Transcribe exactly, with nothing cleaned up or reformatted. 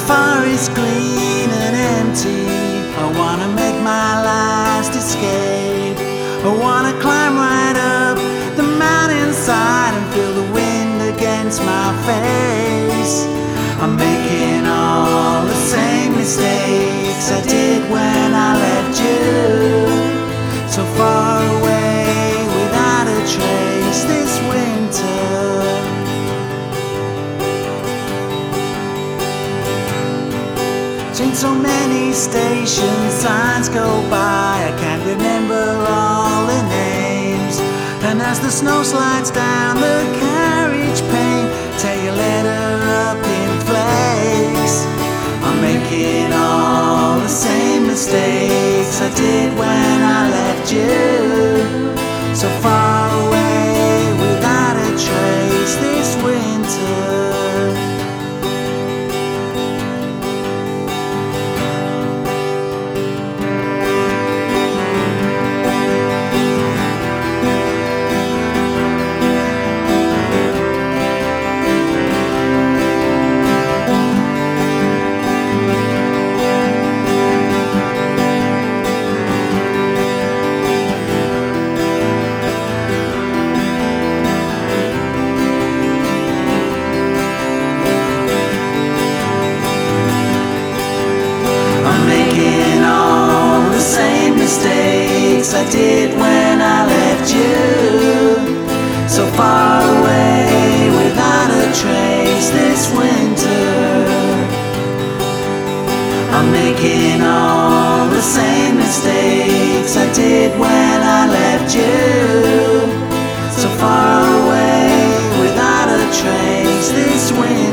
forest green and empty. I wanna make my last escape. I wanna climb right up the mountainside and feel the wind against my face. I'm making all the same mistakes I did when I left you, so far away without a trace this winter. Seen so many stations, signs go by, I can't remember all the names. And as the snow slides down the carriage pane, tear your letter up in flakes. I'm making all the same mistakes I did when I left you, so far away without a trace this winter. Mistakes I did when I left you, so far away without a trace this winter. I'm making all the same mistakes I did when I left you, so far away without a trace this winter.